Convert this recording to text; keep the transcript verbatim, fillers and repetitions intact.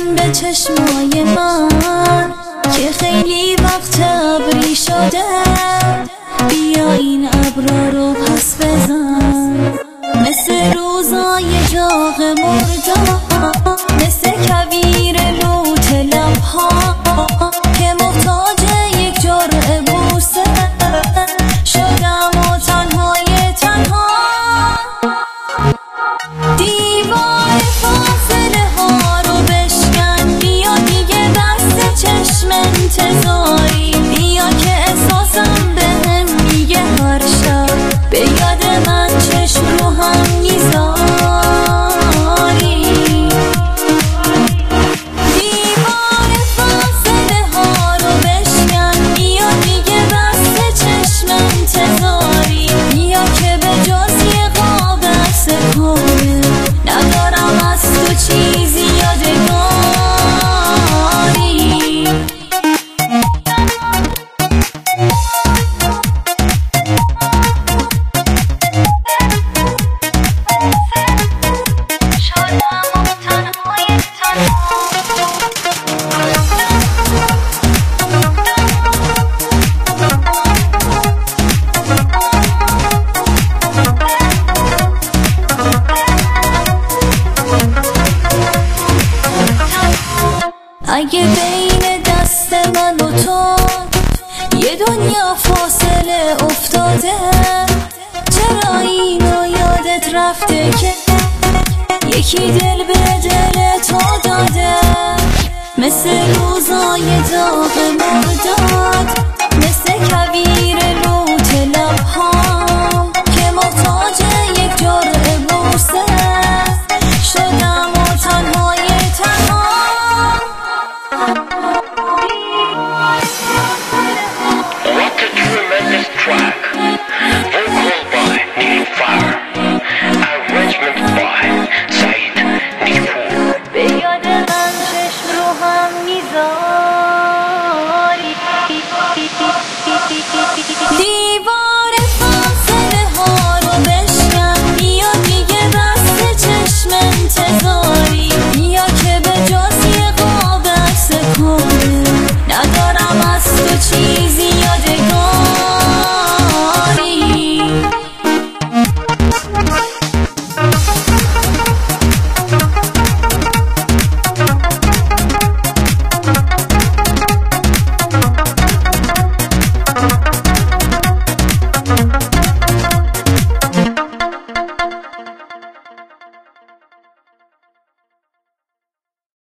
بزن به چشمای من که خیلی وقت ابری شده. بیا این ابرا رو پس بزن مثل روزای داغ مردم، مثل کویر لوت لبها که محتاج یک جرعه بوسه شدم و تنهای تنها. دیوار فاصله ها رو بشکن، بیا دیگه دست چشم انتظاری. بیا که احساسم بهم میگه هر شب به یاد من چشم رو هم میذاری. دیوار فاصله ها رو بشکن، بیا دیگه دست چشم انتظاری. بیا که به جز یه قاب عکس کنه ندارم از تو چیزی یادگاری. اگه بین دست من و تو یه دنیا فاصله افتاده، چرا اینو یادت رفته که یکی دل به دل تو داده؟ مثل روزای داغ مردم